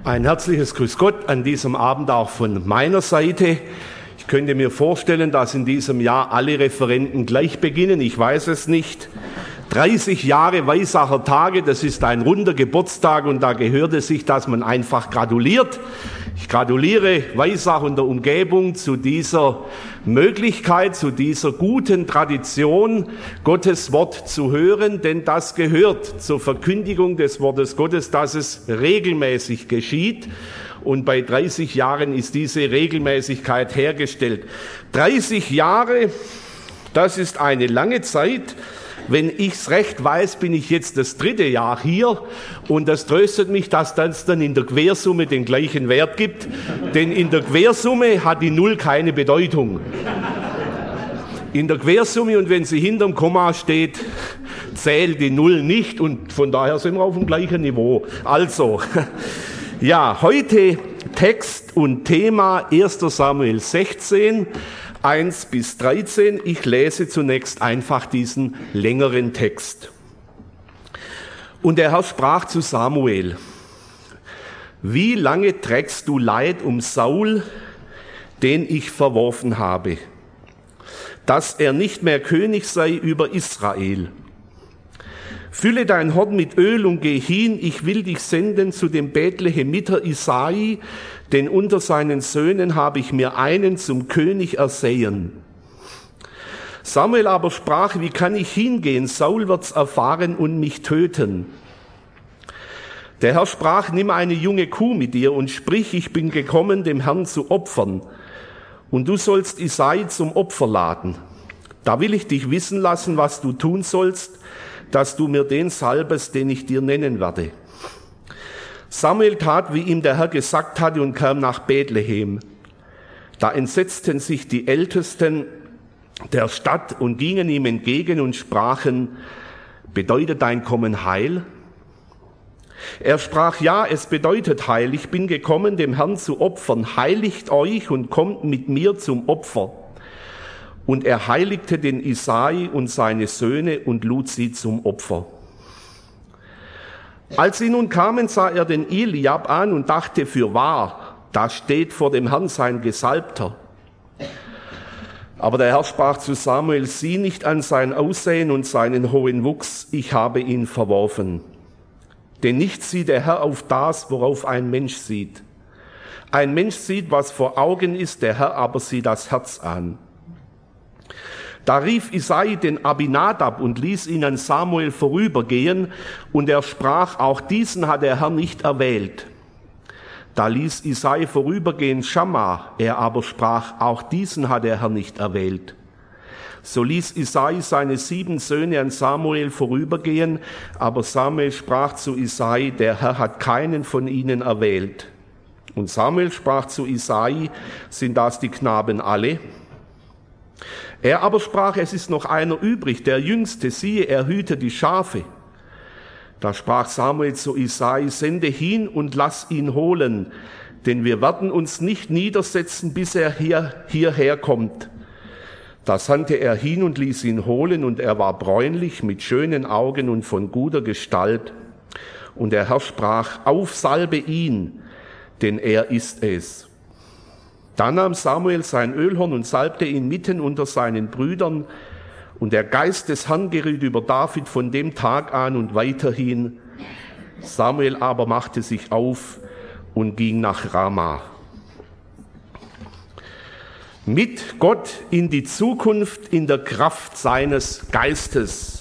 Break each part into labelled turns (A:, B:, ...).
A: Ein herzliches Grüß Gott an diesem Abend auch von meiner Seite. Ich könnte mir vorstellen, dass in diesem Jahr alle Referenten gleich beginnen. Ich weiß es nicht. 30 Jahre Weisacher Tage, das ist ein runder Geburtstag und da gehört es sich, dass man einfach gratuliert. Ich gratuliere Weisach und der Umgebung zu dieser Möglichkeit, zu dieser guten Tradition, Gottes Wort zu hören, denn das gehört zur Verkündigung des Wortes Gottes, dass es regelmäßig geschieht. Und bei 30 Jahren ist diese Regelmäßigkeit hergestellt. 30 Jahre, das ist eine lange Zeit. Wenn ich's recht weiß, bin ich jetzt das 3. Jahr hier und das tröstet mich, dass das dann in der Quersumme den gleichen Wert gibt, denn in der Quersumme hat die Null keine Bedeutung. In der Quersumme und wenn sie hinterm Komma steht, zählt die Null nicht und von daher sind wir auf dem gleichen Niveau. Also, ja, heute Text und Thema 1. Samuel 16, 1 bis 13. Ich lese zunächst einfach diesen längeren Text. Und der Herr sprach zu Samuel: Wie lange trägst du Leid um Saul, den ich verworfen habe, dass er nicht mehr König sei über Israel? Fülle dein Horn mit Öl und geh hin, ich will dich senden zu dem Bethlehemiter Isai, denn unter seinen Söhnen habe ich mir einen zum König ersehen. Samuel aber sprach: Wie kann ich hingehen? Saul wird's erfahren und mich töten. Der Herr sprach: Nimm eine junge Kuh mit dir und sprich: Ich bin gekommen, dem Herrn zu opfern. Und du sollst Isai zum Opfer laden. Da will ich dich wissen lassen, was du tun sollst, dass du mir den salbest, den ich dir nennen werde. Samuel tat, wie ihm der Herr gesagt hatte, und kam nach Bethlehem. Da entsetzten sich die Ältesten der Stadt und gingen ihm entgegen und sprachen: Bedeutet dein Kommen Heil? Er sprach: Ja, es bedeutet Heil. Ich bin gekommen, dem Herrn zu opfern. Heiligt euch und kommt mit mir zum Opfer. Und er heiligte den Isai und seine Söhne und lud sie zum Opfer. Als sie nun kamen, sah er den Eliab an und dachte: Fürwahr, da steht vor dem Herrn sein Gesalbter. Aber der Herr sprach zu Samuel: Sieh nicht an sein Aussehen und seinen hohen Wuchs, ich habe ihn verworfen. Denn nicht sieht der Herr auf das, worauf ein Mensch sieht. Ein Mensch sieht, was vor Augen ist, der Herr aber sieht das Herz an. Da rief Isai den Abinadab und ließ ihn an Samuel vorübergehen, und er sprach: Auch diesen hat der Herr nicht erwählt. Da ließ Isai vorübergehen Schamma, er aber sprach: Auch diesen hat der Herr nicht erwählt. So ließ Isai seine 7 Söhne an Samuel vorübergehen, aber Samuel sprach zu Isai: Der Herr hat keinen von ihnen erwählt. Und Samuel sprach zu Isai: Sind das die Knaben alle? Er aber sprach: Es ist noch einer übrig, der Jüngste, siehe, er hütet die Schafe. Da sprach Samuel zu Isai: Sende hin und lass ihn holen, denn wir werden uns nicht niedersetzen, bis er hierher kommt. Da sandte er hin und ließ ihn holen, und er war bräunlich, mit schönen Augen und von guter Gestalt. Und der Herr sprach: Aufsalbe ihn, denn er ist es. Da nahm Samuel sein Ölhorn und salbte ihn mitten unter seinen Brüdern. Und der Geist des Herrn geriet über David von dem Tag an und weiterhin. Samuel aber machte sich auf und ging nach Rama. Mit Gott in die Zukunft in der Kraft seines Geistes.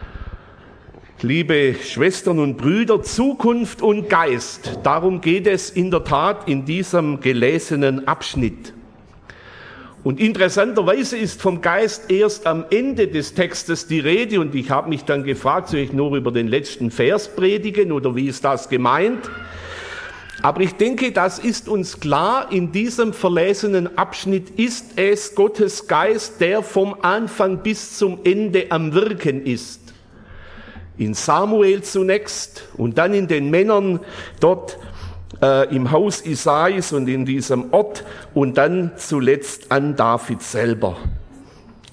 A: Liebe Schwestern und Brüder, Zukunft und Geist, darum geht es in der Tat in diesem gelesenen Abschnitt. Und interessanterweise ist vom Geist erst am Ende des Textes die Rede, und ich habe mich dann gefragt, soll ich nur über den letzten Vers predigen oder wie ist das gemeint? Aber ich denke, das ist uns klar, in diesem verlesenen Abschnitt ist es Gottes Geist, der vom Anfang bis zum Ende am Wirken ist. In Samuel zunächst und dann in den Männern dort im Haus Isais und in diesem Ort und dann zuletzt an David selber.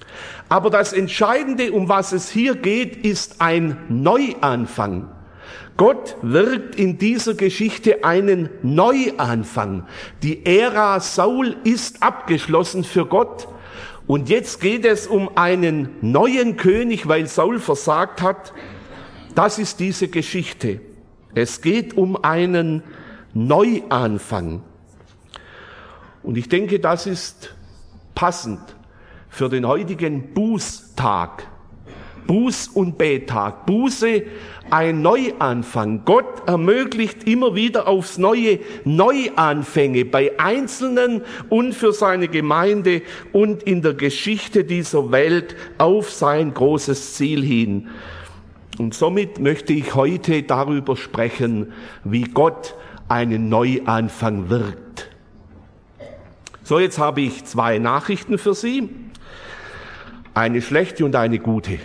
A: Aber das Entscheidende, um was es hier geht, ist ein Neuanfang. Gott wirkt in dieser Geschichte einen Neuanfang. Die Ära Saul ist abgeschlossen für Gott. Und jetzt geht es um einen neuen König, weil Saul versagt hat. Das ist diese Geschichte. Es geht um einen Neuanfang. Und ich denke, das ist passend für den heutigen Bußtag. Buß- und Bettag. Buße, ein Neuanfang. Gott ermöglicht immer wieder aufs Neue Neuanfänge bei Einzelnen und für seine Gemeinde und in der Geschichte dieser Welt auf sein großes Ziel hin. Und somit möchte ich heute darüber sprechen, wie Gott einen Neuanfang wirkt. So, jetzt habe ich 2 Nachrichten für Sie. Eine schlechte und eine gute.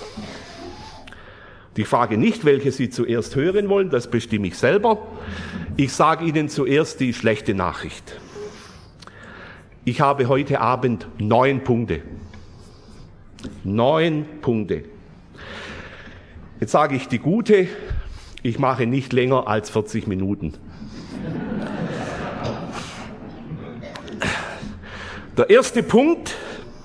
A: Ich frage nicht, welche Sie zuerst hören wollen, das bestimme ich selber. Ich sage Ihnen zuerst die schlechte Nachricht. Ich habe heute Abend 9 Punkte. 9 Punkte. Jetzt sage ich die gute, ich mache nicht länger als 40 Minuten. Der erste Punkt: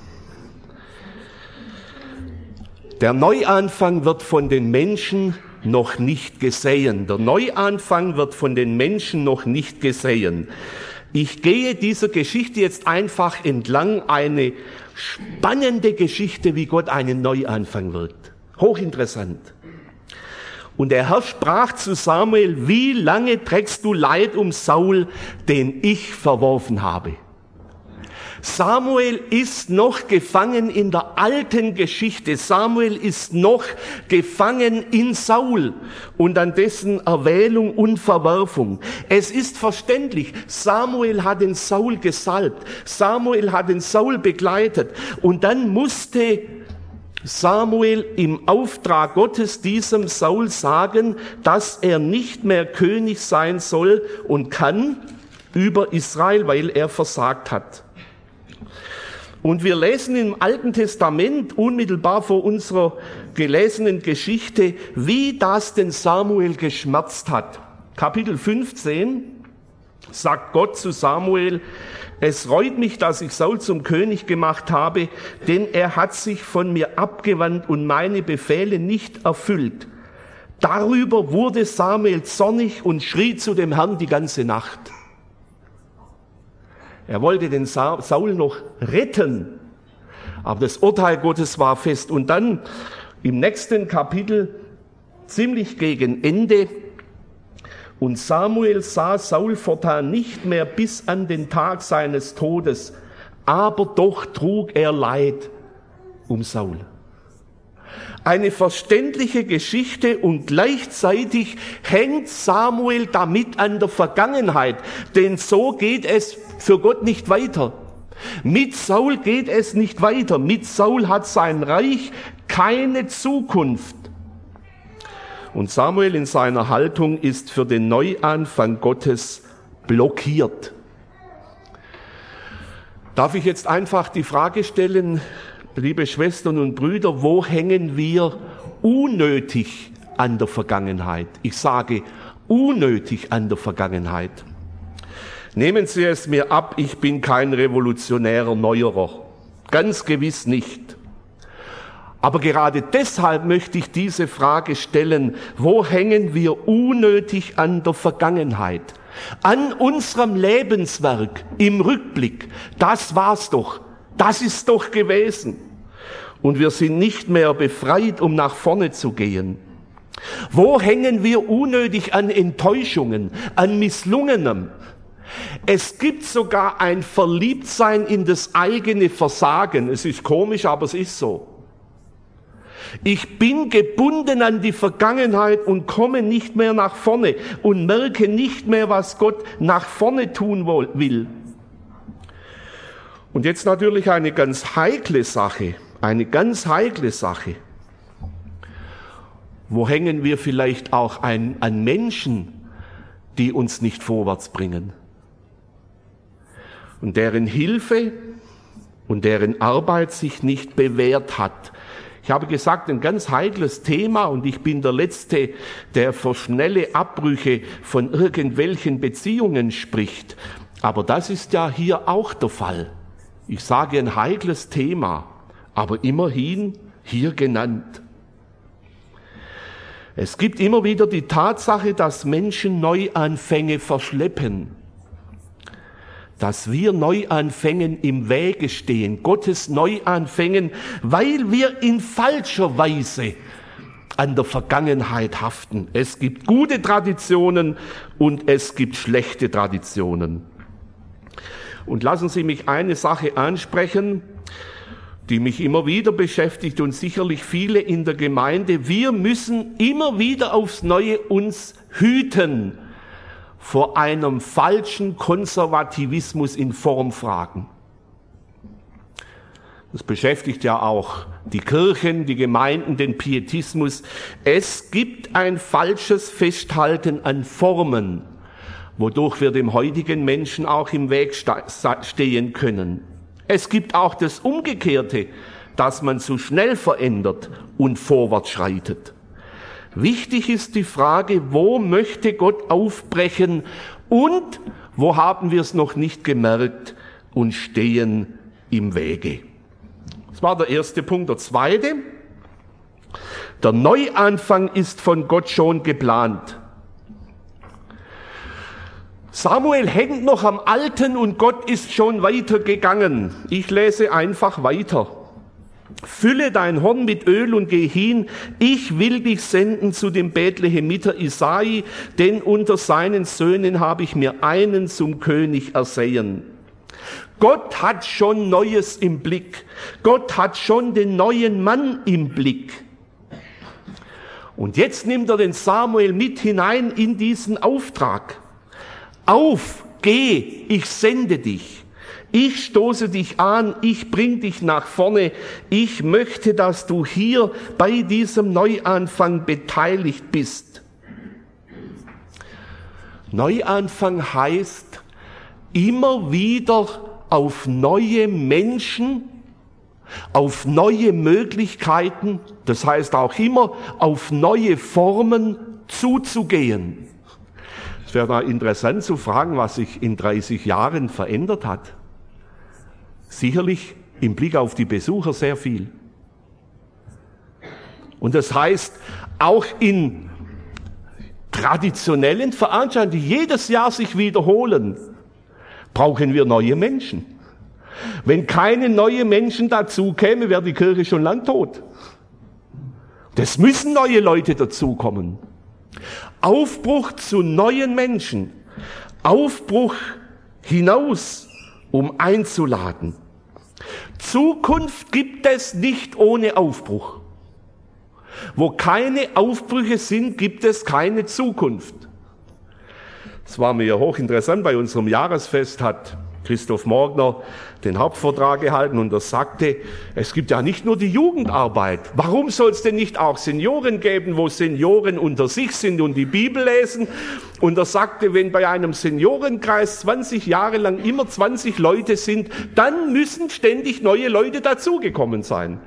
A: Der Neuanfang wird von den Menschen noch nicht gesehen. Der Neuanfang wird von den Menschen noch nicht gesehen. Ich gehe dieser Geschichte jetzt einfach entlang, eine spannende Geschichte, wie Gott einen Neuanfang wirkt. Hochinteressant. Und der Herr sprach zu Samuel: Wie lange trägst du Leid um Saul, den ich verworfen habe? Samuel ist noch gefangen in der alten Geschichte. Samuel ist noch gefangen in Saul und an dessen Erwählung und Verwerfung. Es ist verständlich, Samuel hat den Saul gesalbt. Samuel hat den Saul begleitet. Und dann musste Samuel im Auftrag Gottes diesem Saul sagen, dass er nicht mehr König sein soll und kann über Israel, weil er versagt hat. Und wir lesen im Alten Testament, unmittelbar vor unserer gelesenen Geschichte, wie das den Samuel geschmerzt hat. Kapitel 15 sagt Gott zu Samuel: Es reut mich, dass ich Saul zum König gemacht habe, denn er hat sich von mir abgewandt und meine Befehle nicht erfüllt. Darüber wurde Samuel zornig und schrie zu dem Herrn die ganze Nacht. Er wollte den Saul noch retten, aber das Urteil Gottes war fest. Und dann im nächsten Kapitel, ziemlich gegen Ende: Und Samuel sah Saul fortan nicht mehr bis an den Tag seines Todes, aber doch trug er Leid um Saul. Eine verständliche Geschichte und gleichzeitig hängt Samuel damit an der Vergangenheit, denn so geht es für Gott nicht weiter. Mit Saul geht es nicht weiter. Mit Saul hat sein Reich keine Zukunft. Und Samuel in seiner Haltung ist für den Neuanfang Gottes blockiert. Darf ich jetzt einfach die Frage stellen, liebe Schwestern und Brüder, wo hängen wir unnötig an der Vergangenheit? Ich sage unnötig an der Vergangenheit. Nehmen Sie es mir ab, ich bin kein revolutionärer Neuerer. Ganz gewiss nicht. Aber gerade deshalb möchte ich diese Frage stellen: Wo hängen wir unnötig an der Vergangenheit? An unserem Lebenswerk im Rückblick. Das war's doch. Das ist doch gewesen. Und wir sind nicht mehr befreit, um nach vorne zu gehen. Wo hängen wir unnötig an Enttäuschungen, an Misslungenem? Es gibt sogar ein Verliebtsein in das eigene Versagen. Es ist komisch, aber es ist so. Ich bin gebunden an die Vergangenheit und komme nicht mehr nach vorne und merke nicht mehr, was Gott nach vorne tun will. Und jetzt natürlich eine ganz heikle Sache. Wo hängen wir vielleicht auch an Menschen, die uns nicht vorwärts bringen? Und deren Hilfe und deren Arbeit sich nicht bewährt hat. Ich habe gesagt, ein ganz heikles Thema und ich bin der Letzte, der für schnelle Abbrüche von irgendwelchen Beziehungen spricht. Aber das ist ja hier auch der Fall. Ich sage ein heikles Thema, aber immerhin hier genannt. Es gibt immer wieder die Tatsache, dass Menschen Neuanfänge verschleppen. Dass wir Neuanfängen im Wege stehen, Gottes Neuanfängen, weil wir in falscher Weise an der Vergangenheit haften. Es gibt gute Traditionen und es gibt schlechte Traditionen. Und lassen Sie mich eine Sache ansprechen, die mich immer wieder beschäftigt und sicherlich viele in der Gemeinde. Wir müssen immer wieder aufs Neue uns hüten vor einem falschen Konservativismus in Formfragen. Das beschäftigt ja auch die Kirchen, die Gemeinden, den Pietismus. Es gibt ein falsches Festhalten an Formen, wodurch wir dem heutigen Menschen auch im Weg stehen können. Es gibt auch das Umgekehrte, dass man zu schnell verändert und vorwärts schreitet. Wichtig ist die Frage, wo möchte Gott aufbrechen und wo haben wir es noch nicht gemerkt und stehen im Wege. Das war der erste Punkt. Der zweite, der Neuanfang ist von Gott schon geplant. Samuel hängt noch am Alten und Gott ist schon weitergegangen. Ich lese einfach weiter. Fülle dein Horn mit Öl und geh hin, ich will dich senden zu dem Bethlehemiter Isai, denn unter seinen Söhnen habe ich mir einen zum König ersehen. Gott hat schon Neues im Blick. Gott hat schon den neuen Mann im Blick. Und jetzt nimmt er den Samuel mit hinein in diesen Auftrag. Auf, geh, ich sende dich. Ich stoße dich an, ich bring dich nach vorne. Ich möchte, dass du hier bei diesem Neuanfang beteiligt bist. Neuanfang heißt immer wieder auf neue Menschen, auf neue Möglichkeiten, das heißt auch immer auf neue Formen zuzugehen. Es wäre da interessant zu fragen, was sich in 30 Jahren verändert hat. Sicherlich im Blick auf die Besucher sehr viel. Und das heißt, auch in traditionellen Veranstaltungen, die jedes Jahr sich wiederholen, brauchen wir neue Menschen. Wenn keine neuen Menschen dazu kämen, wäre die Kirche schon lang tot. Es müssen neue Leute dazukommen. Aufbruch zu neuen Menschen. Aufbruch hinaus, um einzuladen. Zukunft gibt es nicht ohne Aufbruch. Wo keine Aufbrüche sind, gibt es keine Zukunft. Es war mir hochinteressant, bei unserem Jahresfest hat Christoph Morgner den Hauptvortrag gehalten und er sagte, es gibt ja nicht nur die Jugendarbeit. Warum soll es denn nicht auch Senioren geben, wo Senioren unter sich sind und die Bibel lesen? Und er sagte, wenn bei einem Seniorenkreis 20 Jahre lang immer 20 Leute sind, dann müssen ständig neue Leute dazugekommen sein.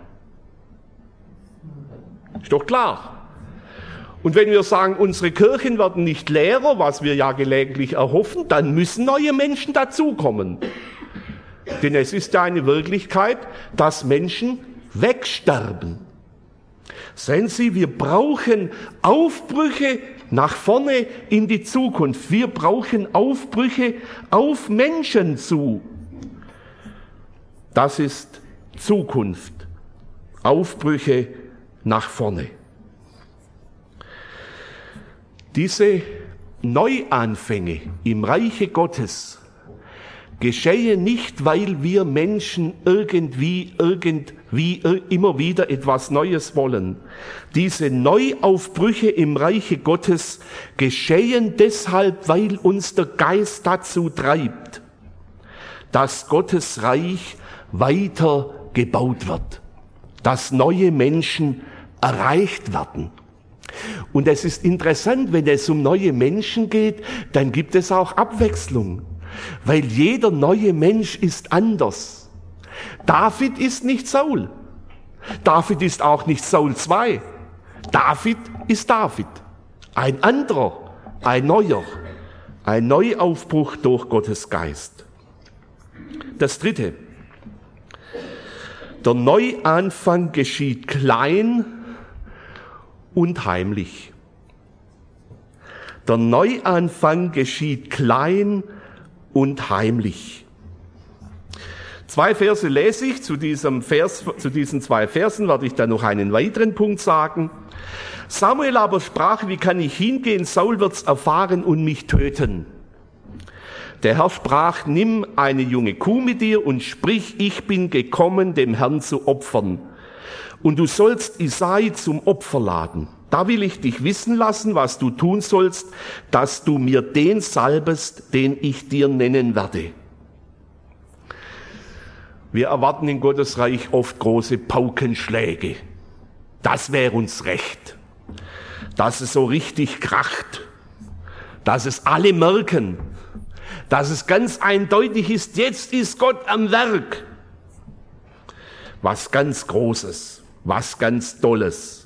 A: Ist doch klar. Und wenn wir sagen, unsere Kirchen werden nicht leerer, was wir ja gelegentlich erhoffen, dann müssen neue Menschen dazukommen. Denn es ist ja eine Wirklichkeit, dass Menschen wegsterben. Sehen Sie, wir brauchen Aufbrüche nach vorne in die Zukunft. Wir brauchen Aufbrüche auf Menschen zu. Das ist Zukunft. Aufbrüche nach vorne. Diese Neuanfänge im Reiche Gottes geschehen nicht, weil wir Menschen irgendwie immer wieder etwas Neues wollen. Diese Neuaufbrüche im Reiche Gottes geschehen deshalb, weil uns der Geist dazu treibt, dass Gottes Reich weiter gebaut wird, dass neue Menschen erreicht werden. Und es ist interessant, wenn es um neue Menschen geht, dann gibt es auch Abwechslung, weil jeder neue Mensch ist anders. David ist nicht Saul. David ist auch nicht Saul II. David ist David. Ein anderer, ein neuer, ein Neuaufbruch durch Gottes Geist. Das Dritte. Der Neuanfang geschieht klein und heimlich. Der Neuanfang geschieht klein und heimlich. 2 Verse lese ich, zu diesen 2 Versen werde ich dann noch einen weiteren Punkt sagen. Samuel aber sprach, wie kann ich hingehen? Saul wird's erfahren und mich töten. Der Herr sprach, nimm eine junge Kuh mit dir und sprich, ich bin gekommen, dem Herrn zu opfern. Und du sollst Isai zum Opfer laden. Da will ich dich wissen lassen, was du tun sollst, dass du mir den salbest, den ich dir nennen werde. Wir erwarten in Gottes Reich oft große Paukenschläge. Das wäre uns recht. Dass es so richtig kracht. Dass es alle merken. Dass es ganz eindeutig ist, jetzt ist Gott am Werk. Was ganz Großes, was ganz Tolles.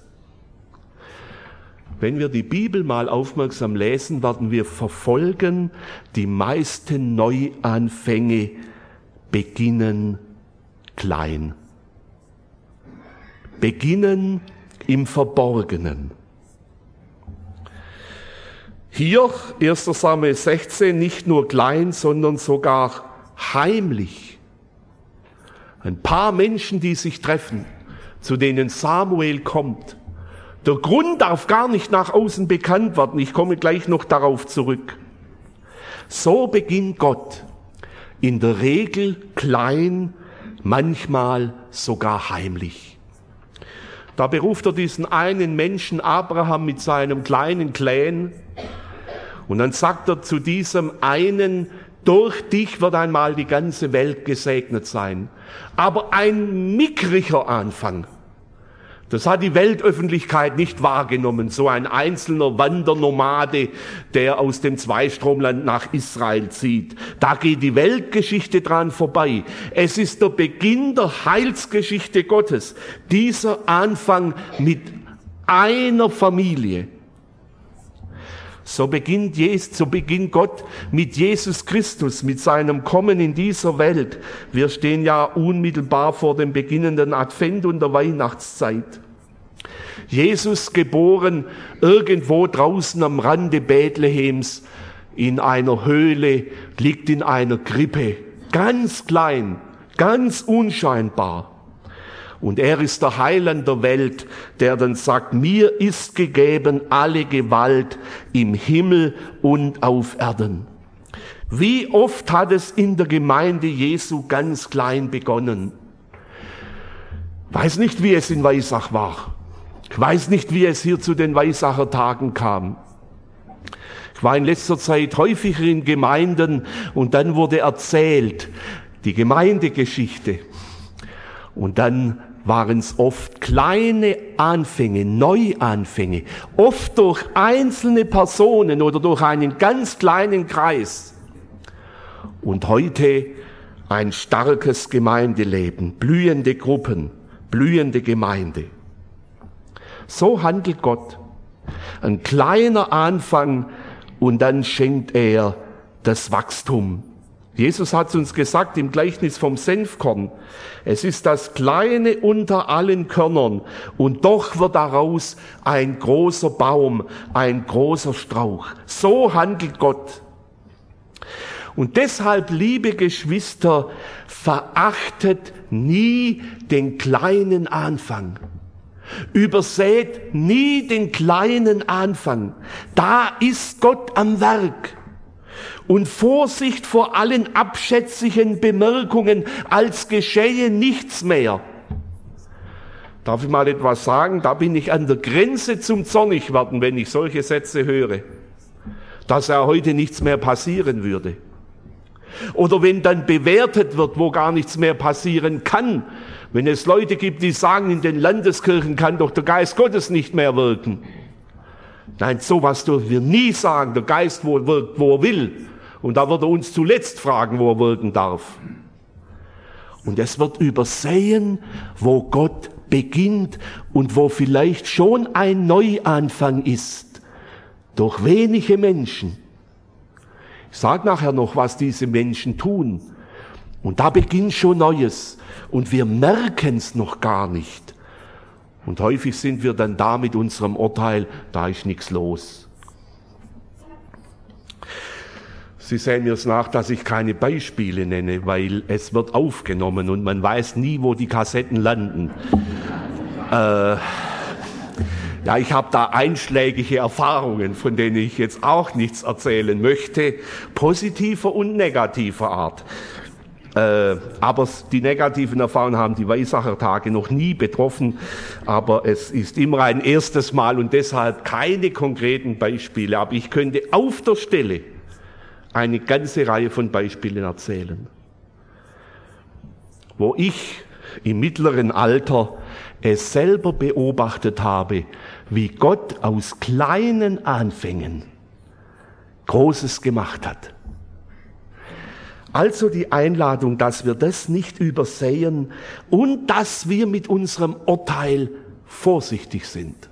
A: Wenn wir die Bibel mal aufmerksam lesen, werden wir verfolgen, die meisten Neuanfänge beginnen klein. Beginnen im Verborgenen. Hier, 1. Samuel 16, nicht nur klein, sondern sogar heimlich. Ein paar Menschen, die sich treffen, zu denen Samuel kommt. Der Grund darf gar nicht nach außen bekannt werden. Ich komme gleich noch darauf zurück. So beginnt Gott. In der Regel klein, manchmal sogar heimlich. Da beruft er diesen einen Menschen, Abraham, mit seinem kleinen Clan. Und dann sagt er zu diesem einen, durch dich wird einmal die ganze Welt gesegnet sein. Aber ein mickriger Anfang. Das hat die Weltöffentlichkeit nicht wahrgenommen. So ein einzelner Wandernomade, der aus dem Zweistromland nach Israel zieht. Da geht die Weltgeschichte dran vorbei. Es ist der Beginn der Heilsgeschichte Gottes. Dieser Anfang mit einer Familie. So beginnt Gott mit Jesus Christus, mit seinem Kommen in dieser Welt. Wir stehen ja unmittelbar vor dem beginnenden Advent und der Weihnachtszeit. Jesus geboren irgendwo draußen am Rande Bethlehems in einer Höhle, liegt in einer Krippe, ganz klein, ganz unscheinbar. Und er ist der Heiland der Welt, der dann sagt, mir ist gegeben alle Gewalt im Himmel und auf Erden. Wie oft hat es in der Gemeinde Jesu ganz klein begonnen? Ich weiß nicht, wie es in Weissach war. Ich weiß nicht, wie es hier zu den Weissacher Tagen kam. Ich war in letzter Zeit häufiger in Gemeinden und dann wurde erzählt, die Gemeindegeschichte. Und dann waren es oft kleine Anfänge, Neuanfänge, oft durch einzelne Personen oder durch einen ganz kleinen Kreis. Und heute ein starkes Gemeindeleben, blühende Gruppen, blühende Gemeinde. So handelt Gott. Ein kleiner Anfang und dann schenkt er das Wachstum. Jesus hat uns gesagt im Gleichnis vom Senfkorn, es ist das Kleine unter allen Körnern und doch wird daraus ein großer Baum, ein großer Strauch. So handelt Gott. Und deshalb, liebe Geschwister, verachtet nie den kleinen Anfang. Übersät nie den kleinen Anfang. Da ist Gott am Werk. Und Vorsicht vor allen abschätzigen Bemerkungen, als geschehe nichts mehr. Darf ich mal etwas sagen? Da bin ich an der Grenze zum Zornigwerden, wenn ich solche Sätze höre. Dass ja heute nichts mehr passieren würde. Oder wenn dann bewertet wird, wo gar nichts mehr passieren kann. Wenn es Leute gibt, die sagen, in den Landeskirchen kann doch der Geist Gottes nicht mehr wirken. Nein, sowas dürfen wir nie sagen. Der Geist wirkt, wo er will. Und da wird er uns zuletzt fragen, wo er wirken darf. Und es wird übersehen, wo Gott beginnt und wo vielleicht schon ein Neuanfang ist, durch wenige Menschen. Ich sage nachher noch, was diese Menschen tun. Und da beginnt schon Neues. Und wir merken es noch gar nicht. Und häufig sind wir dann da mit unserem Urteil, da ist nichts los. Sie sehen mir es nach, dass ich keine Beispiele nenne, weil es wird aufgenommen und man weiß nie, wo die Kassetten landen. Ja, ich habe da einschlägige Erfahrungen, von denen ich jetzt auch nichts erzählen möchte, positiver und negativer Art. Aber die negativen Erfahrungen haben die Weissacher-Tage noch nie betroffen, aber es ist immer ein erstes Mal und deshalb keine konkreten Beispiele. Aber ich könnte auf der Stelle eine ganze Reihe von Beispielen erzählen, wo ich im mittleren Alter es selber beobachtet habe, wie Gott aus kleinen Anfängen Großes gemacht hat. Also die Einladung, dass wir das nicht übersehen und dass wir mit unserem Urteil vorsichtig sind.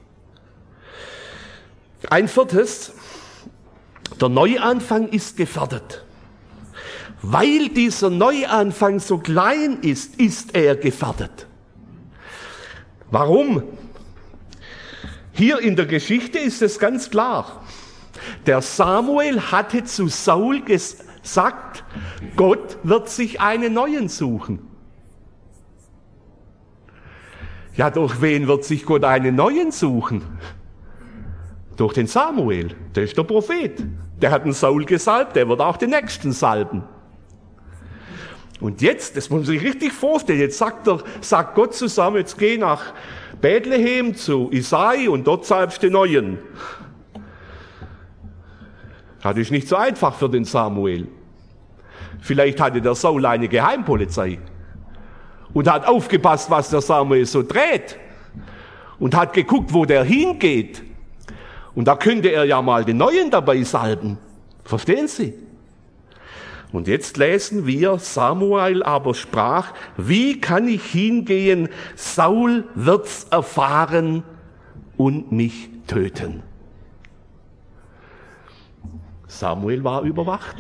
A: Ein viertes: Der Neuanfang ist gefährdet. Weil dieser Neuanfang so klein ist, ist er gefährdet. Warum? Hier in der Geschichte ist es ganz klar. Der Samuel hatte zu Saul gesagt, Gott wird sich einen neuen suchen. Ja, durch wen wird sich Gott einen neuen suchen? Durch den Samuel, der ist der Prophet. Der hat den Saul gesalbt, der wird auch den nächsten salben. Und jetzt, das muss man sich richtig vorstellen, jetzt sagt Gott zu Samuel, jetzt geh nach Bethlehem zu Isai und dort salbst du den Neuen. Das ist nicht so einfach für den Samuel. Vielleicht hatte der Saul eine Geheimpolizei und hat aufgepasst, was der Samuel so dreht und hat geguckt, wo der hingeht. Und da könnte er ja mal den Neuen dabei salben. Verstehen Sie? Und jetzt lesen wir, Samuel aber sprach, wie kann ich hingehen? Saul wird's erfahren und mich töten. Samuel war überwacht.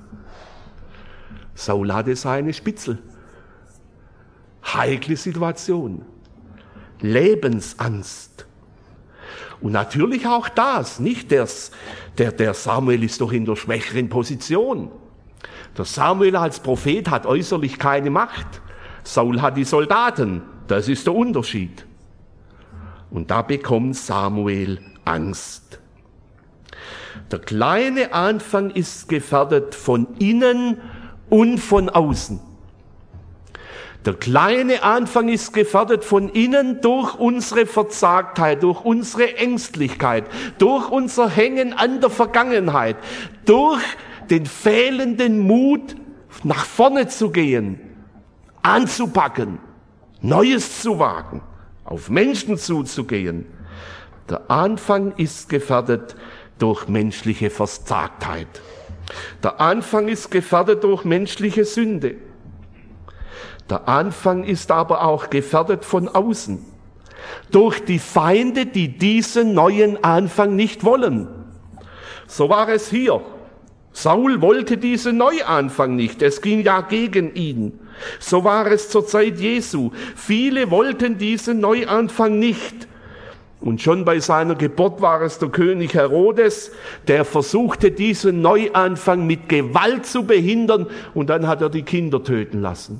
A: Saul hatte seine Spitzel. Heikle Situation. Lebensangst. Und natürlich auch das, nicht der Samuel ist doch in der schwächeren Position. Der Samuel als Prophet hat äußerlich keine Macht. Saul hat die Soldaten, das ist der Unterschied. Und da bekommt Samuel Angst. Der kleine Anfang ist gefährdet von innen und von außen. Der kleine Anfang ist gefährdet von innen durch unsere Verzagtheit, durch unsere Ängstlichkeit, durch unser Hängen an der Vergangenheit, durch den fehlenden Mut, nach vorne zu gehen, anzupacken, Neues zu wagen, auf Menschen zuzugehen. Der Anfang ist gefährdet durch menschliche Verzagtheit. Der Anfang ist gefährdet durch menschliche Sünde. Der Anfang ist aber auch gefährdet von außen. Durch die Feinde, die diesen neuen Anfang nicht wollen. So war es hier. Saul wollte diesen Neuanfang nicht. Es ging ja gegen ihn. So war es zur Zeit Jesu. Viele wollten diesen Neuanfang nicht. Und schon bei seiner Geburt war es der König Herodes, der versuchte, diesen Neuanfang mit Gewalt zu behindern. Und dann hat er die Kinder töten lassen.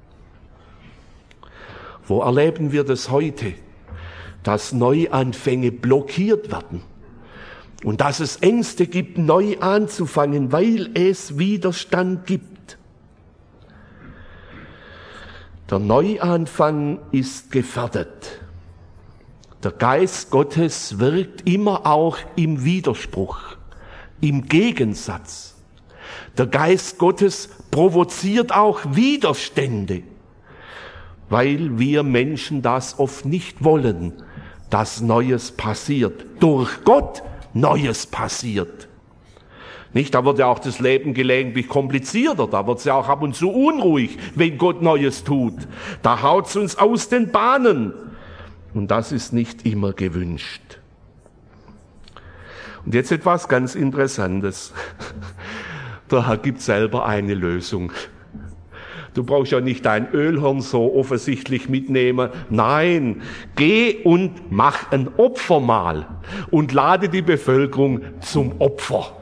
A: Wo erleben wir das heute? Dass Neuanfänge blockiert werden und dass es Ängste gibt, neu anzufangen, weil es Widerstand gibt. Der Neuanfang ist gefährdet. Der Geist Gottes wirkt immer auch im Widerspruch, im Gegensatz. Der Geist Gottes provoziert auch Widerstände, weil wir Menschen das oft nicht wollen, dass Neues passiert. Durch Gott Neues passiert. Nicht, da wird ja auch das Leben gelegentlich komplizierter, da wird es ja auch ab und zu unruhig, wenn Gott Neues tut. Da haut's uns aus den Bahnen. Und das ist nicht immer gewünscht. Und jetzt etwas ganz Interessantes. Der Herr gibt selber eine Lösung. Du brauchst ja nicht dein Ölhorn so offensichtlich mitnehmen. Nein, geh und mach ein Opfermahl und lade die Bevölkerung zum Opfer.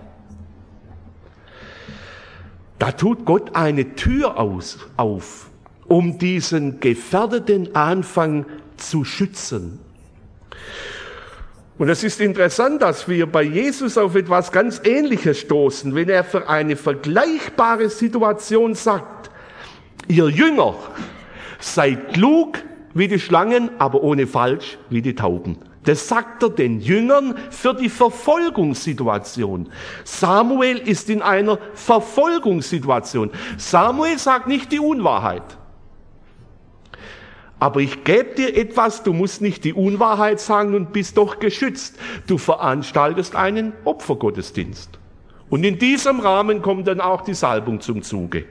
A: Da tut Gott eine Tür auf, um diesen gefährdeten Anfang zu schützen. Und es ist interessant, dass wir bei Jesus auf etwas ganz Ähnliches stoßen, wenn er für eine vergleichbare Situation sagt: Ihr Jünger, seid klug wie die Schlangen, aber ohne Falsch wie die Tauben. Das sagt er den Jüngern für die Verfolgungssituation. Samuel ist in einer Verfolgungssituation. Samuel sagt nicht die Unwahrheit. Aber ich gebe dir etwas, du musst nicht die Unwahrheit sagen und bist doch geschützt. Du veranstaltest einen Opfergottesdienst. Und in diesem Rahmen kommt dann auch die Salbung zum Zuge.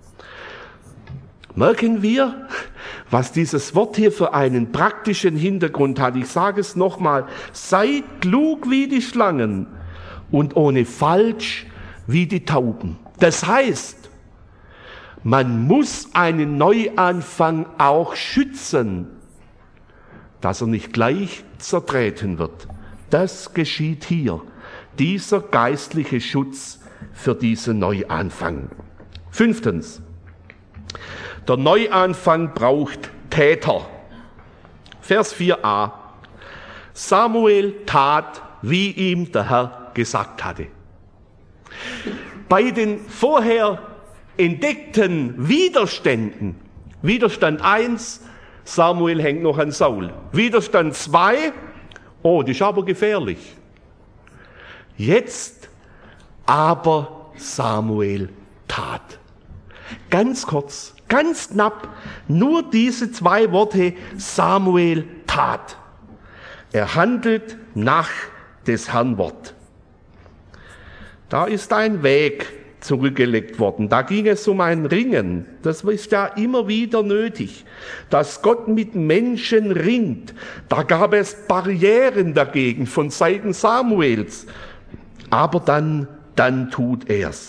A: Merken wir, was dieses Wort hier für einen praktischen Hintergrund hat. Ich sage es nochmal: Seid klug wie die Schlangen und ohne Falsch wie die Tauben. Das heißt, man muss einen Neuanfang auch schützen, dass er nicht gleich zertreten wird. Das geschieht hier, dieser geistliche Schutz für diesen Neuanfang. 5. Der Neuanfang braucht Täter. Vers 4a. Samuel tat, wie ihm der Herr gesagt hatte. Bei den vorher entdeckten Widerständen, Widerstand 1, Samuel hängt noch an Saul. Widerstand 2, oh, das ist aber gefährlich. Jetzt aber Samuel tat. Ganz kurz, ganz knapp, nur diese 2 Worte: Samuel tat. Er handelt nach des Herrn Wort. Da ist ein Weg zurückgelegt worden. Da ging es um ein Ringen. Das ist ja immer wieder nötig, dass Gott mit Menschen ringt. Da gab es Barrieren dagegen von Seiten Samuels. Aber dann tut er's.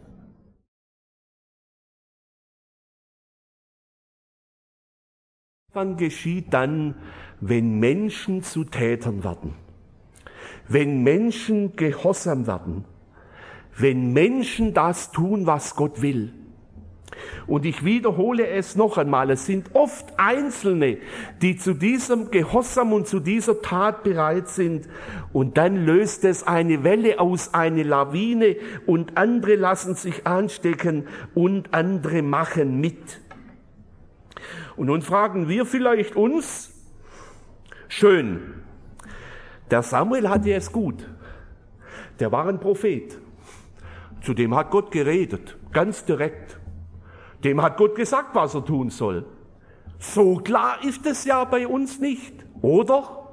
A: Was geschieht dann, wenn Menschen zu Tätern werden? Wenn Menschen gehorsam werden? Wenn Menschen das tun, was Gott will? Und ich wiederhole es noch einmal, es sind oft Einzelne, die zu diesem Gehorsam und zu dieser Tat bereit sind. Und dann löst es eine Welle aus, eine Lawine, und andere lassen sich anstecken und andere machen mit. Und nun fragen wir vielleicht uns: Schön, der Samuel hatte es gut. Der war ein Prophet. Zu dem hat Gott geredet, ganz direkt. Dem hat Gott gesagt, was er tun soll. So klar ist es ja bei uns nicht, oder?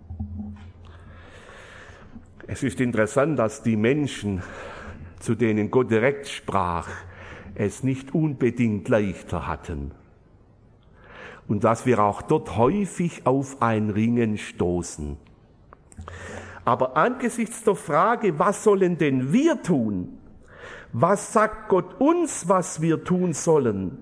A: Es ist interessant, dass die Menschen, zu denen Gott direkt sprach, es nicht unbedingt leichter hatten. Und dass wir auch dort häufig auf ein Ringen stoßen. Aber angesichts der Frage, was sollen denn wir tun? Was sagt Gott uns, was wir tun sollen?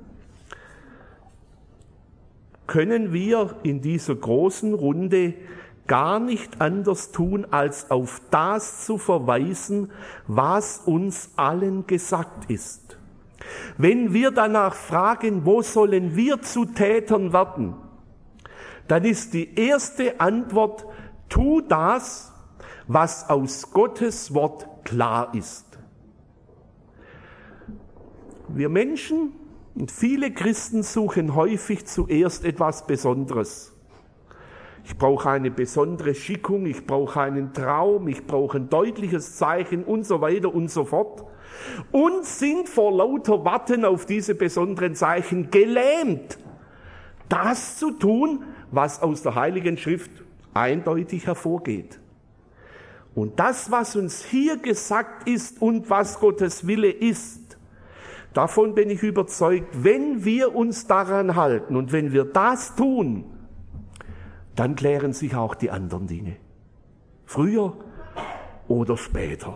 A: Können wir in dieser großen Runde gar nicht anders tun, als auf das zu verweisen, was uns allen gesagt ist. Wenn wir danach fragen, wo sollen wir zu Tätern werden, dann ist die erste Antwort: Tu das, was aus Gottes Wort klar ist. Wir Menschen und viele Christen suchen häufig zuerst etwas Besonderes. Ich brauche eine besondere Schickung, ich brauche einen Traum, ich brauche ein deutliches Zeichen und so weiter und so fort. Und sind vor lauter Warten auf diese besonderen Zeichen gelähmt, das zu tun, was aus der Heiligen Schrift eindeutig hervorgeht. Und das, was uns hier gesagt ist und was Gottes Wille ist, davon bin ich überzeugt, wenn wir uns daran halten und wenn wir das tun, dann klären sich auch die anderen Dinge. Früher oder später.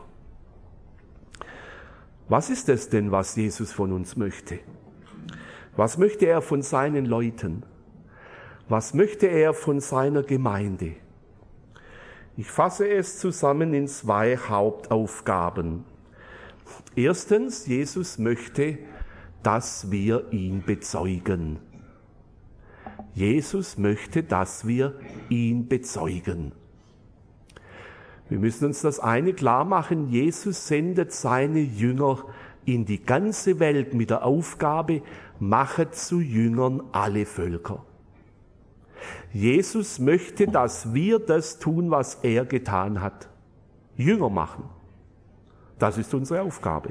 A: Was ist es denn, was Jesus von uns möchte? Was möchte er von seinen Leuten? Was möchte er von seiner Gemeinde? Ich fasse es zusammen in 2 Hauptaufgaben. Erstens, Jesus möchte, dass wir ihn bezeugen. Jesus möchte, dass wir ihn bezeugen. Wir müssen uns das eine klar machen, Jesus sendet seine Jünger in die ganze Welt mit der Aufgabe, mache zu Jüngern alle Völker. Jesus möchte, dass wir das tun, was er getan hat. Jünger machen. Das ist unsere Aufgabe.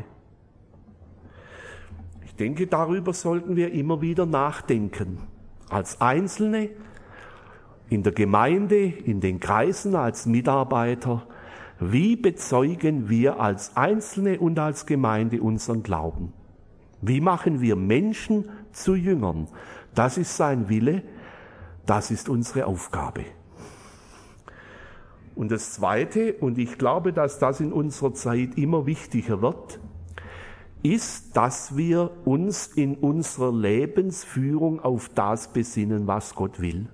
A: Ich denke, darüber sollten wir immer wieder nachdenken. Als Einzelne, in der Gemeinde, in den Kreisen, als Mitarbeiter. Wie bezeugen wir als Einzelne und als Gemeinde unseren Glauben? Wie machen wir Menschen zu Jüngern? Das ist sein Wille, das ist unsere Aufgabe. Und das Zweite, und ich glaube, dass das in unserer Zeit immer wichtiger wird, ist, dass wir uns in unserer Lebensführung auf das besinnen, was Gott will.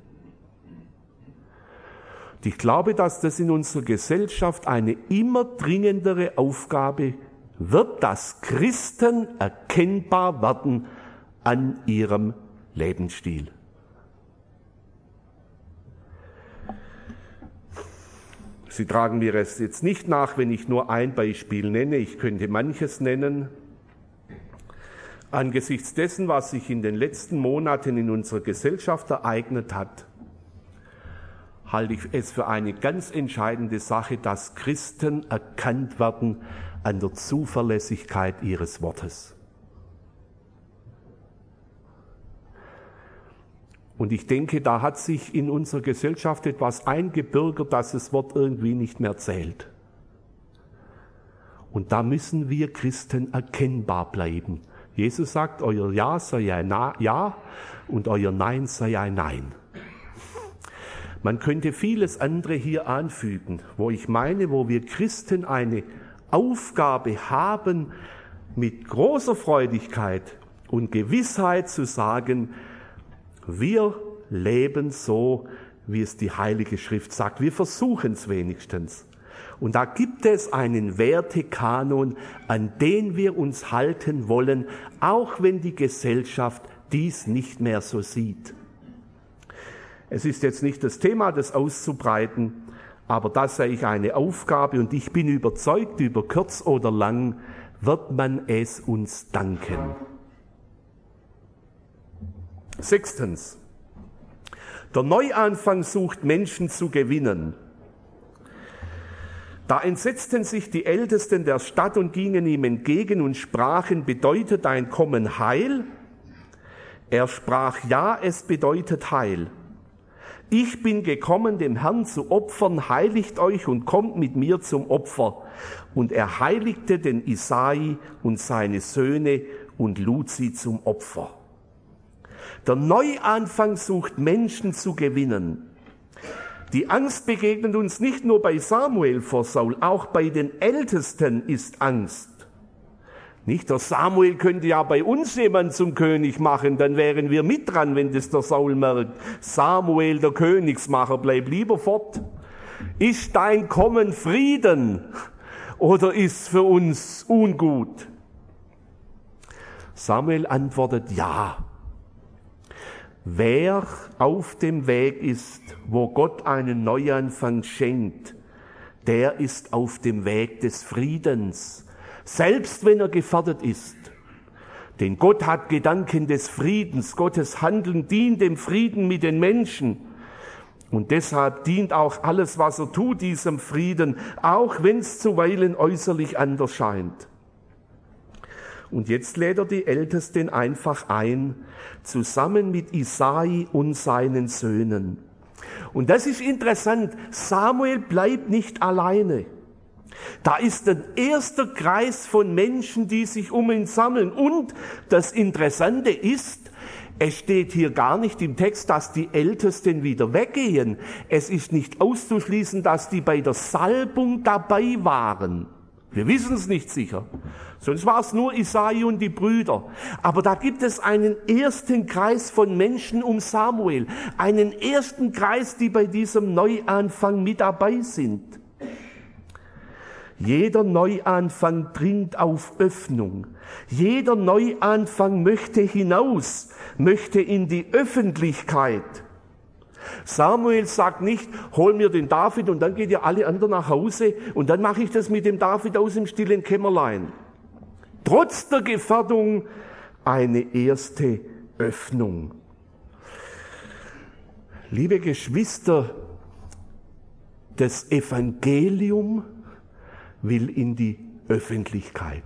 A: Und ich glaube, dass das in unserer Gesellschaft eine immer dringendere Aufgabe wird, dass Christen erkennbar werden an ihrem Lebensstil. Sie tragen mir es jetzt nicht nach, wenn ich nur ein Beispiel nenne. Ich könnte manches nennen. Angesichts dessen, was sich in den letzten Monaten in unserer Gesellschaft ereignet hat, halte ich es für eine ganz entscheidende Sache, dass Christen erkannt werden an der Zuverlässigkeit ihres Wortes. Und ich denke, da hat sich in unserer Gesellschaft etwas eingebürgert, dass das Wort irgendwie nicht mehr zählt. Und da müssen wir Christen erkennbar bleiben. Jesus sagt, euer Ja sei ein Ja und euer Nein sei ein Nein. Man könnte vieles andere hier anfügen, wo ich meine, wo wir Christen eine Aufgabe haben, mit großer Freudigkeit und Gewissheit zu sagen, wir leben so, wie es die Heilige Schrift sagt. Wir versuchen es wenigstens. Und da gibt es einen Wertekanon, an den wir uns halten wollen, auch wenn die Gesellschaft dies nicht mehr so sieht. Es ist jetzt nicht das Thema, das auszubreiten, aber das sei ich eine Aufgabe und ich bin überzeugt, über kurz oder lang wird man es uns danken. 6. Der Neuanfang sucht Menschen zu gewinnen. Da entsetzten sich die Ältesten der Stadt und gingen ihm entgegen und sprachen, bedeutet dein Kommen Heil? Er sprach, ja, es bedeutet Heil. Ich bin gekommen, dem Herrn zu opfern, heiligt euch und kommt mit mir zum Opfer. Und er heiligte den Isai und seine Söhne und lud sie zum Opfer. Der Neuanfang sucht Menschen zu gewinnen. Die Angst begegnet uns nicht nur bei Samuel vor Saul, auch bei den Ältesten ist Angst. Nicht, der Samuel könnte ja bei uns jemand zum König machen, dann wären wir mit dran, wenn das der Saul merkt. Samuel, der Königsmacher, bleib lieber fort. Ist dein Kommen Frieden oder ist für uns ungut? Samuel antwortet, ja. Wer auf dem Weg ist, wo Gott einen Neuanfang schenkt, der ist auf dem Weg des Friedens, selbst wenn er gefährdet ist. Denn Gott hat Gedanken des Friedens, Gottes Handeln dient dem Frieden mit den Menschen. Und deshalb dient auch alles, was er tut, diesem Frieden, auch wenn es zuweilen äußerlich anders scheint. Und jetzt lädt er die Ältesten einfach ein, zusammen mit Isai und seinen Söhnen. Und das ist interessant, Samuel bleibt nicht alleine. Da ist ein erster Kreis von Menschen, die sich um ihn sammeln. Und das Interessante ist, Es steht hier gar nicht im Text, dass die Ältesten wieder weggehen. Es ist nicht auszuschließen, dass die bei der Salbung dabei waren. Wir wissen es nicht sicher. Sonst war es nur Isai und die Brüder. Aber da gibt es einen ersten Kreis von Menschen um Samuel. Einen ersten Kreis, die bei diesem Neuanfang mit dabei sind. Jeder Neuanfang dringt auf Öffnung. Jeder Neuanfang möchte hinaus, möchte in die Öffentlichkeit. Samuel sagt nicht, hol mir den David und dann geht ihr alle anderen nach Hause und dann mache ich das mit dem David aus im stillen Kämmerlein. Trotz der Gefährdung eine erste Öffnung. Liebe Geschwister, das Evangelium will in die Öffentlichkeit.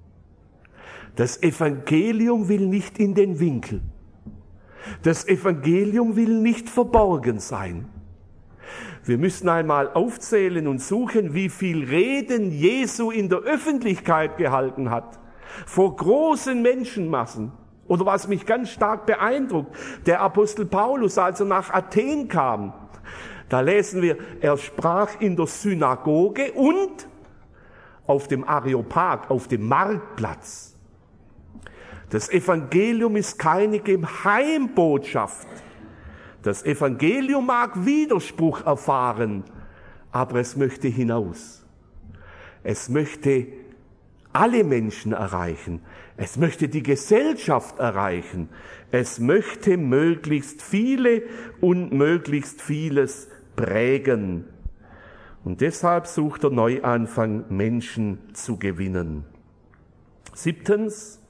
A: Das Evangelium will nicht in den Winkel. Das Evangelium will nicht verborgen sein. Wir müssen einmal aufzählen und suchen, wie viel Reden Jesu in der Öffentlichkeit gehalten hat. Vor großen Menschenmassen. Oder was mich ganz stark beeindruckt, der Apostel Paulus, als er nach Athen kam, da lesen wir, er sprach in der Synagoge und auf dem Areopag, auf dem Marktplatz. Das Evangelium ist keine Geheimbotschaft. Das Evangelium mag Widerspruch erfahren, aber es möchte hinaus. Es möchte alle Menschen erreichen. Es möchte die Gesellschaft erreichen. Es möchte möglichst viele und möglichst vieles prägen. Und deshalb sucht der Neuanfang, Menschen zu gewinnen. 7.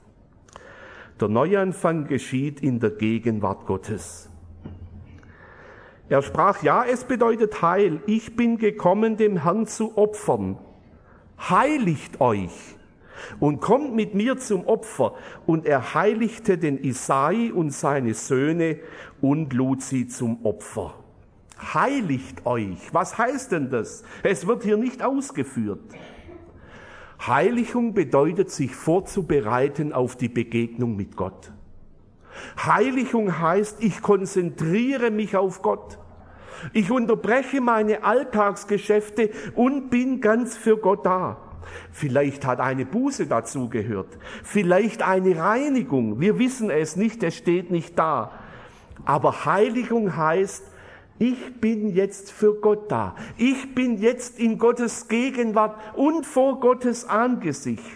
A: Der Neuanfang geschieht in der Gegenwart Gottes. Er sprach, ja, es bedeutet Heil. Ich bin gekommen, dem Herrn zu opfern. Heiligt euch und kommt mit mir zum Opfer. Und er heiligte den Isai und seine Söhne und lud sie zum Opfer. Heiligt euch. Was heißt denn das? Es wird hier nicht ausgeführt. Heiligung bedeutet, sich vorzubereiten auf die Begegnung mit Gott. Heiligung heißt, ich konzentriere mich auf Gott. Ich unterbreche meine Alltagsgeschäfte und bin ganz für Gott da. Vielleicht hat eine Buße dazu gehört. Vielleicht eine Reinigung. Wir wissen es nicht, es steht nicht da. Aber Heiligung heißt, ich bin jetzt für Gott da. Ich bin jetzt in Gottes Gegenwart und vor Gottes Angesicht.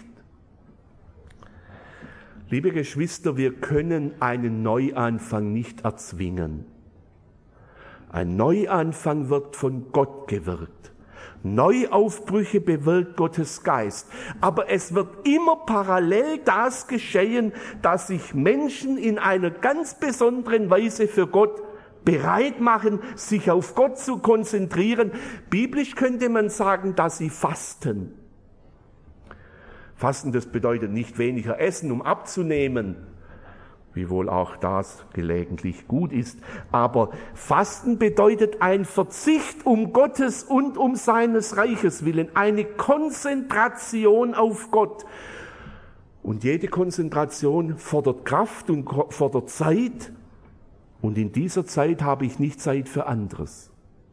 A: Liebe Geschwister, wir können einen Neuanfang nicht erzwingen. Ein Neuanfang wird von Gott gewirkt. Neuaufbrüche bewirkt Gottes Geist. Aber es wird immer parallel das geschehen, dass sich Menschen in einer ganz besonderen Weise für Gott bereit machen, sich auf Gott zu konzentrieren. Biblisch könnte man sagen, dass sie fasten. Fasten, das bedeutet nicht weniger essen, um abzunehmen, wiewohl auch das gelegentlich gut ist. Aber Fasten bedeutet ein Verzicht um Gottes und um seines Reiches willen, eine Konzentration auf Gott. Und jede Konzentration fordert Kraft und fordert Zeit. Und in dieser Zeit habe ich nicht Zeit für anderes.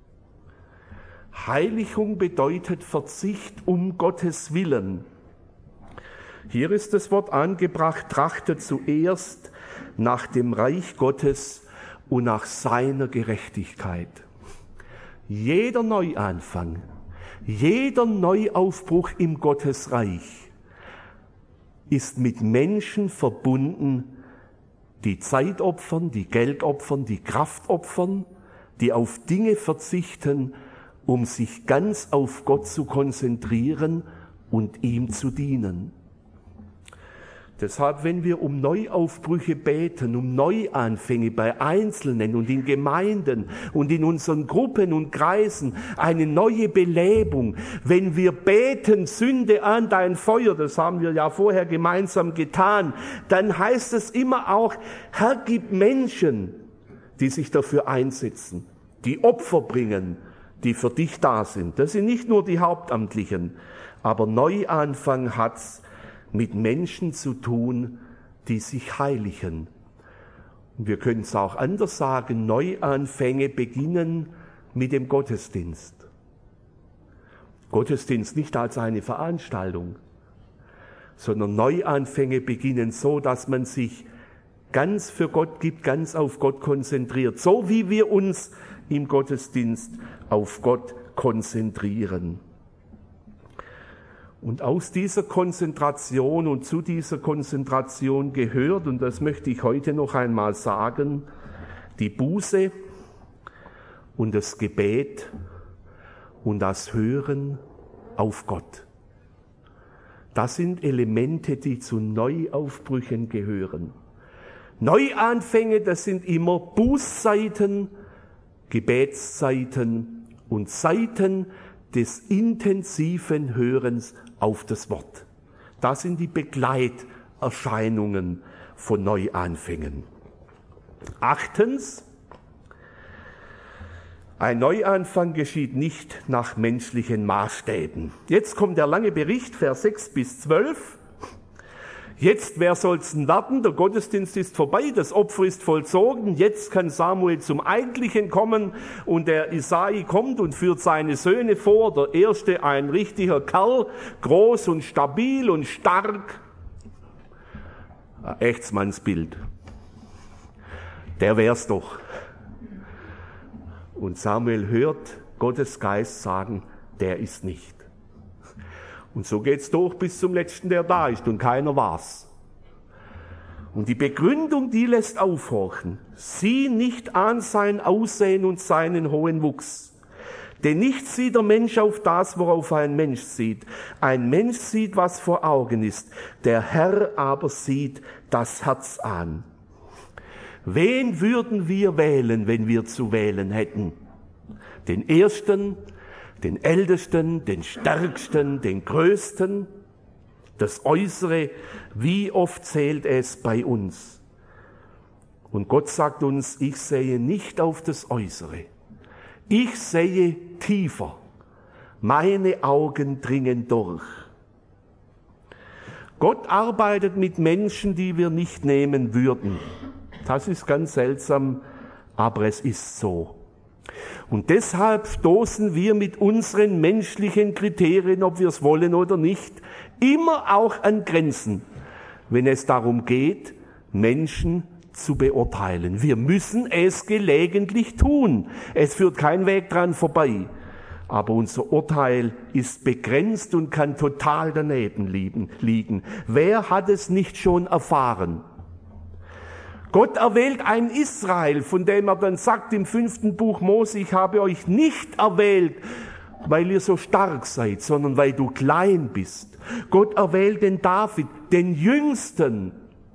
A: Heiligung bedeutet Verzicht um Gottes Willen. Hier ist das Wort angebracht, trachtet zuerst nach dem Reich Gottes und nach seiner Gerechtigkeit. Jeder Neuanfang, jeder Neuaufbruch im Gottesreich ist mit Menschen verbunden, die Zeit opfern, die Geld opfern, die Kraft opfern, die auf Dinge verzichten, um sich ganz auf Gott zu konzentrieren und ihm zu dienen. Deshalb, wenn wir um Neuaufbrüche beten, um Neuanfänge bei Einzelnen und in Gemeinden und in unseren Gruppen und Kreisen, eine neue Belebung, wenn wir beten, zünde an dein Feuer, das haben wir ja vorher gemeinsam getan, dann heißt es immer auch, Herr, gib Menschen, die sich dafür einsetzen, die Opfer bringen, die für dich da sind. Das sind nicht nur die Hauptamtlichen, aber Neuanfang hat's mit Menschen zu tun, die sich heiligen. Wir können es auch anders sagen, Neuanfänge beginnen mit dem Gottesdienst. Gottesdienst nicht als eine Veranstaltung, sondern Neuanfänge beginnen so, dass man sich ganz für Gott gibt, ganz auf Gott konzentriert, so wie wir uns im Gottesdienst auf Gott konzentrieren. Und aus dieser Konzentration und zu dieser Konzentration gehört, und das möchte ich heute noch einmal sagen, die Buße und das Gebet und das Hören auf Gott. Das sind Elemente, die zu Neuaufbrüchen gehören. Neuanfänge, das sind immer Bußzeiten, Gebetszeiten und Zeiten des intensiven Hörens auf das Wort. Das sind die Begleiterscheinungen von Neuanfängen. 8. Ein Neuanfang geschieht nicht nach menschlichen Maßstäben. Jetzt kommt der lange Bericht, Vers 6 bis 12. Jetzt, wer soll's denn werden? Der Gottesdienst ist vorbei, das Opfer ist vollzogen. Jetzt kann Samuel zum Eigentlichen kommen und der Isai kommt und führt seine Söhne vor. Der erste, ein richtiger Kerl, groß und stabil und stark. Ein Echtsmannsbild. Der wär's doch. Und Samuel hört Gottes Geist sagen, der ist nicht. Und so geht's durch bis zum Letzten, der da ist, und keiner war's. Und die Begründung, die lässt aufhorchen. Sieh nicht an sein Aussehen und seinen hohen Wuchs. Denn nicht sieht der Mensch auf das, worauf ein Mensch sieht. Ein Mensch sieht, was vor Augen ist. Der Herr aber sieht das Herz an. Wen würden wir wählen, wenn wir zu wählen hätten? Den Ersten, den Ältesten, den Stärksten, den Größten? Das Äußere, wie oft zählt es bei uns? Und Gott sagt uns, ich sehe nicht auf das Äußere. Ich sehe tiefer. Meine Augen dringen durch. Gott arbeitet mit Menschen, die wir nicht nehmen würden. Das ist ganz seltsam, aber es ist so. Und deshalb stoßen wir mit unseren menschlichen Kriterien, ob wir es wollen oder nicht, immer auch an Grenzen, wenn es darum geht, Menschen zu beurteilen. Wir müssen es gelegentlich tun. Es führt kein Weg dran vorbei. Aber unser Urteil ist begrenzt und kann total daneben liegen. Wer hat es nicht schon erfahren? Gott erwählt ein Israel, von dem er dann sagt im 5. Buch Mose, ich habe euch nicht erwählt, weil ihr so stark seid, sondern weil du klein bist. Gott erwählt den David, den Jüngsten.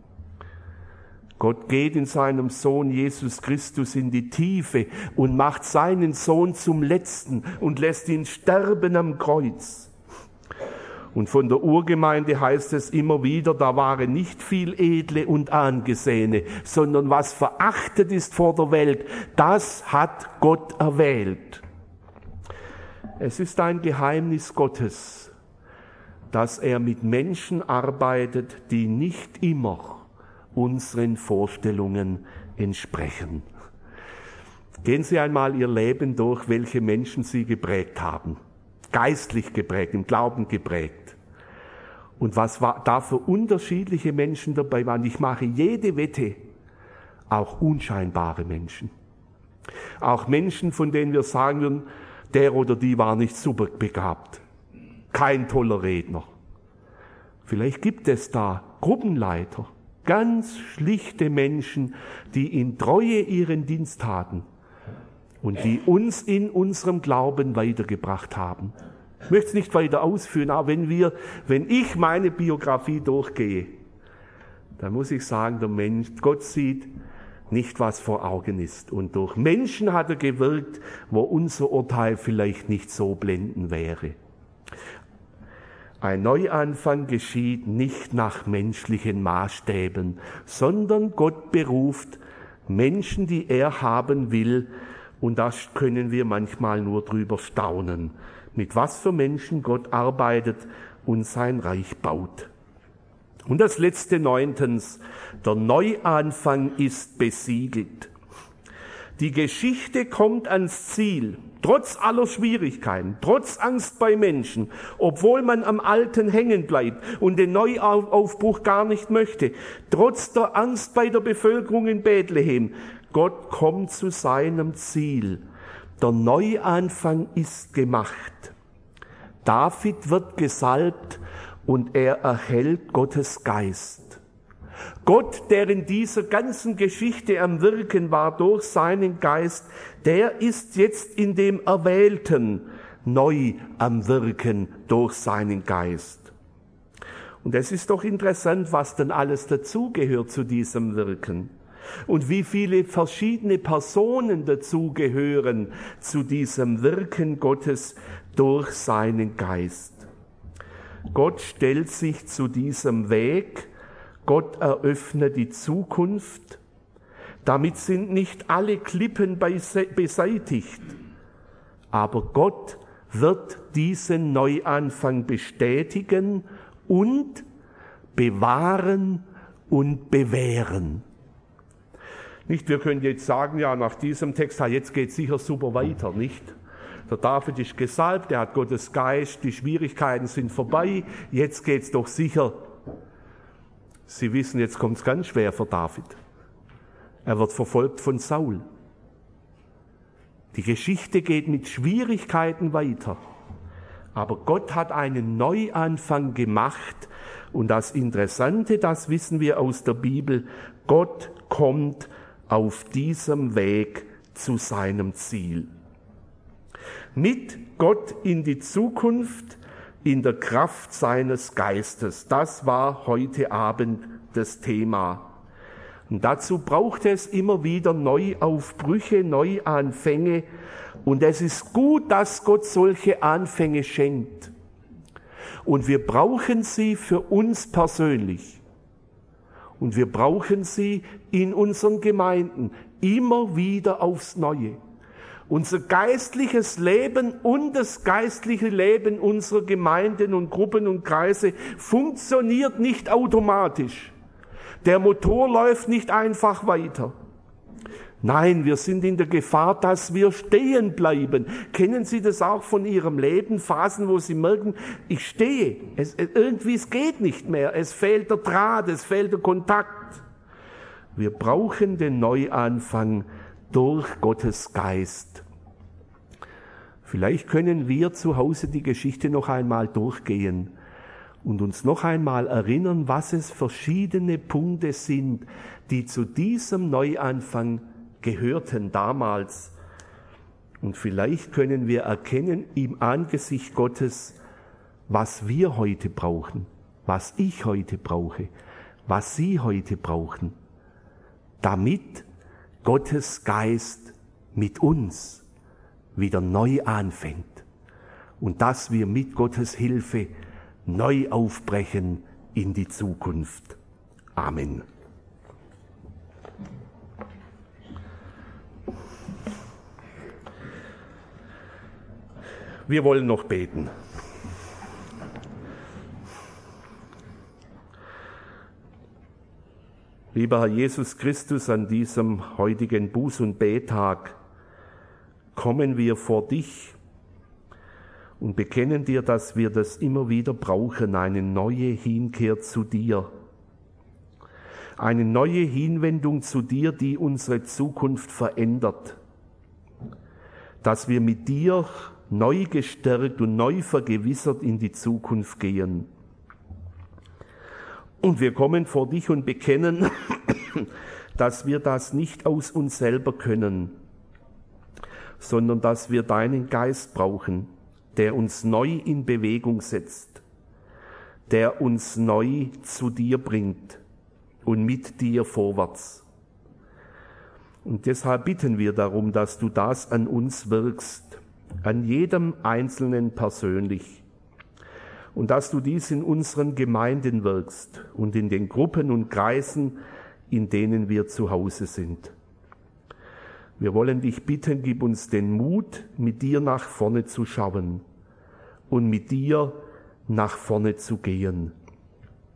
A: Gott geht in seinem Sohn Jesus Christus in die Tiefe und macht seinen Sohn zum Letzten und lässt ihn sterben am Kreuz. Und von der Urgemeinde heißt es immer wieder, da waren nicht viel Edle und Angesehene, sondern was verachtet ist vor der Welt, das hat Gott erwählt. Es ist ein Geheimnis Gottes, dass er mit Menschen arbeitet, die nicht immer unseren Vorstellungen entsprechen. Gehen Sie einmal Ihr Leben durch, welche Menschen Sie geprägt haben. Geistlich geprägt, im Glauben geprägt. Und was da für unterschiedliche Menschen dabei waren. Ich mache jede Wette, auch unscheinbare Menschen. Auch Menschen, von denen wir sagen würden, der oder die war nicht super begabt. Kein toller Redner. Vielleicht gibt es da Gruppenleiter, ganz schlichte Menschen, die in Treue ihren Dienst taten und die uns in unserem Glauben weitergebracht haben. Ich möchte es nicht weiter ausführen, aber wenn ich meine Biografie durchgehe, dann muss ich sagen, der Mensch, Gott sieht nicht, was vor Augen ist. Und durch Menschen hat er gewirkt, wo unser Urteil vielleicht nicht so blendend wäre. Ein Neuanfang geschieht nicht nach menschlichen Maßstäben, sondern Gott beruft Menschen, die er haben will, und das können wir manchmal nur drüber staunen, mit was für Menschen Gott arbeitet und sein Reich baut. Und das letzte 9. Der Neuanfang ist besiegelt. Die Geschichte kommt ans Ziel, trotz aller Schwierigkeiten, trotz Angst bei Menschen, obwohl man am Alten hängen bleibt und den Neuaufbruch gar nicht möchte, trotz der Angst bei der Bevölkerung in Bethlehem. Gott kommt zu seinem Ziel. Der Neuanfang ist gemacht. David wird gesalbt und er erhält Gottes Geist. Gott, der in dieser ganzen Geschichte am Wirken war durch seinen Geist, der ist jetzt in dem Erwählten neu am Wirken durch seinen Geist. Und es ist doch interessant, was denn alles dazugehört zu diesem Wirken. Und wie viele verschiedene Personen dazugehören zu diesem Wirken Gottes durch seinen Geist. Gott stellt sich zu diesem Weg, Gott eröffnet die Zukunft. Damit sind nicht alle Klippen beseitigt. Aber Gott wird diesen Neuanfang bestätigen und bewahren und bewähren. Nicht, wir können jetzt sagen, ja, nach diesem Text, jetzt geht es sicher super weiter, nicht? Der David ist gesalbt, er hat Gottes Geist, die Schwierigkeiten sind vorbei, jetzt geht es doch sicher. Sie wissen, jetzt kommt es ganz schwer für David. Er wird verfolgt von Saul. Die Geschichte geht mit Schwierigkeiten weiter. Aber Gott hat einen Neuanfang gemacht. Und das Interessante, das wissen wir aus der Bibel, Gott kommt auf diesem Weg zu seinem Ziel. Mit Gott in die Zukunft, in der Kraft seines Geistes. Das war heute Abend das Thema. Und dazu braucht es immer wieder Neuaufbrüche, Neuanfänge. Und es ist gut, dass Gott solche Anfänge schenkt. Und wir brauchen sie für uns persönlich. Und wir brauchen sie in unseren Gemeinden immer wieder aufs Neue. Unser geistliches Leben und das geistliche Leben unserer Gemeinden und Gruppen und Kreise funktioniert nicht automatisch. Der Motor läuft nicht einfach weiter. Nein, wir sind in der Gefahr, dass wir stehen bleiben. Kennen Sie das auch von Ihrem Leben? Phasen, wo Sie merken, ich stehe. Es geht nicht mehr. Es fehlt der Draht, es fehlt der Kontakt. Wir brauchen den Neuanfang durch Gottes Geist. Vielleicht können wir zu Hause die Geschichte noch einmal durchgehen und uns noch einmal erinnern, was es verschiedene Punkte sind, die zu diesem Neuanfang gehörten damals. Und vielleicht können wir erkennen im Angesicht Gottes, was wir heute brauchen, was ich heute brauche, was Sie heute brauchen, damit Gottes Geist mit uns wieder neu anfängt und dass wir mit Gottes Hilfe neu aufbrechen in die Zukunft. Amen. Wir wollen noch beten. Lieber Herr Jesus Christus, an diesem heutigen Buß- und Bettag kommen wir vor dich und bekennen dir, dass wir das immer wieder brauchen, eine neue Hinkehr zu dir, eine neue Hinwendung zu dir, die unsere Zukunft verändert, dass wir mit dir neu gestärkt und neu vergewissert in die Zukunft gehen. Und wir kommen vor dich und bekennen, dass wir das nicht aus uns selber können, sondern dass wir deinen Geist brauchen, der uns neu in Bewegung setzt, der uns neu zu dir bringt und mit dir vorwärts. Und deshalb bitten wir darum, dass du das an uns wirkst, an jedem Einzelnen persönlich. Und dass du dies in unseren Gemeinden wirkst und in den Gruppen und Kreisen, in denen wir zu Hause sind. Wir wollen dich bitten, gib uns den Mut, mit dir nach vorne zu schauen und mit dir nach vorne zu gehen.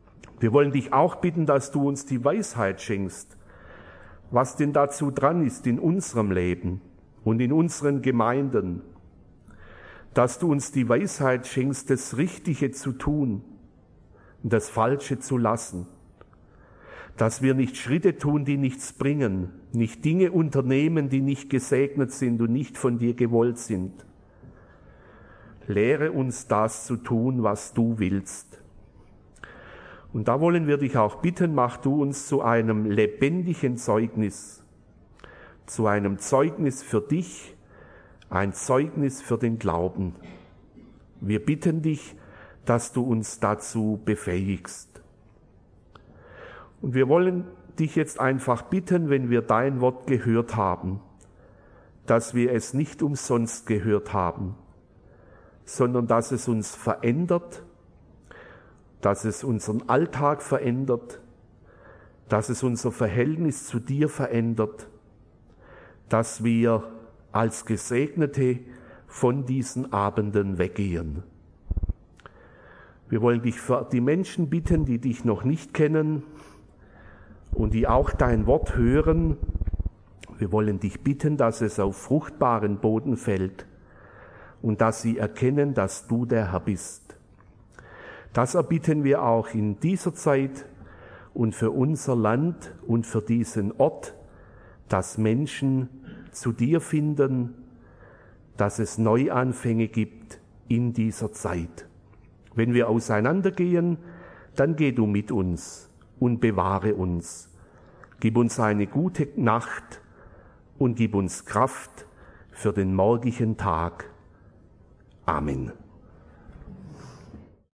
A: Wir wollen dich auch bitten, dass du uns die Weisheit schenkst, was denn dazu dran ist in unserem Leben und in unseren Gemeinden, dass du uns die Weisheit schenkst, das Richtige zu tun und das Falsche zu lassen, dass wir nicht Schritte tun, die nichts bringen, nicht Dinge unternehmen, die nicht gesegnet sind und nicht von dir gewollt sind. Lehre uns das zu tun, was du willst. Und da wollen wir dich auch bitten, mach du uns zu einem lebendigen Zeugnis, zu einem Zeugnis für dich, ein Zeugnis für den Glauben. Wir bitten dich, dass du uns dazu befähigst. Und wir wollen dich jetzt einfach bitten, wenn wir dein Wort gehört haben, dass wir es nicht umsonst gehört haben, sondern dass es uns verändert, dass es unseren Alltag verändert, dass es unser Verhältnis zu dir verändert, dass wir als Gesegnete von diesen Abenden weggehen. Wir wollen dich für die Menschen bitten, die dich noch nicht kennen und die auch dein Wort hören. Wir wollen dich bitten, dass es auf fruchtbaren Boden fällt und dass sie erkennen, dass du der Herr bist. Das erbitten wir auch in dieser Zeit und für unser Land und für diesen Ort, dass Menschen zu dir finden, dass es Neuanfänge gibt in dieser Zeit. Wenn wir auseinandergehen, dann geh du mit uns und bewahre uns. Gib uns eine gute Nacht und gib uns Kraft für den morgigen Tag. Amen.